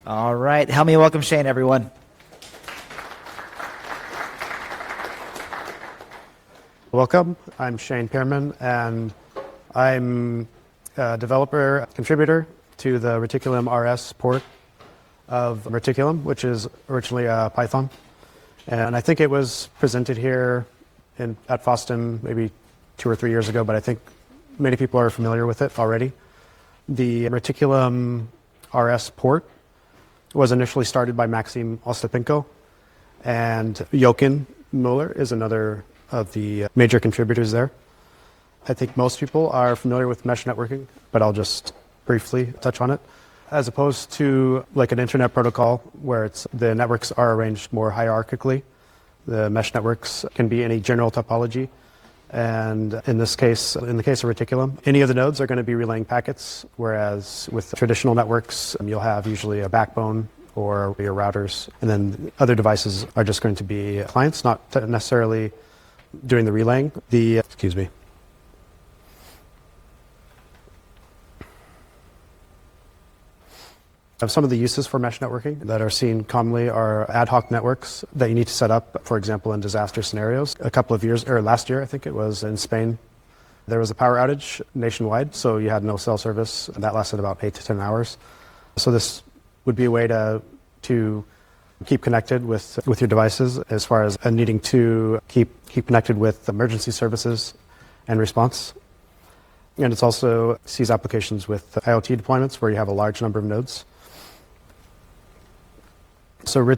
All right. Help me welcome Shane, everyone. Welcome. I'm Shane Pearman, and I'm a developer contributor to the Reticulum RS port of Reticulum, which is originally Python. And I think it was presented here at FOSDEM maybe 2 or 3 years ago, but I think many people are familiar with it already. The Reticulum RS port was initially started by Maxim Ostapenko, and Jochen Muller is another of the major contributors there. I think most people are familiar with mesh networking, but I'll just briefly touch on it. As opposed to like an internet protocol where the networks are arranged more hierarchically, the mesh networks can be any general topology. And in this case, in the case of Reticulum, any of the nodes are going to be relaying packets, whereas with traditional networks, you'll have usually a backbone or your routers, and then other devices are just going to be clients, not necessarily doing the relaying. Excuse me. Some of the uses for mesh networking that are seen commonly are ad hoc networks that you need to set up, for example, in disaster scenarios. Last year, I think it was in Spain, there was a power outage nationwide, so you had no cell service, and that lasted about 8 to 10 hours. So this would be a way to keep connected with your devices as far as needing to keep connected with emergency services and response. And it also sees applications with IoT deployments where you have a large number of nodes. So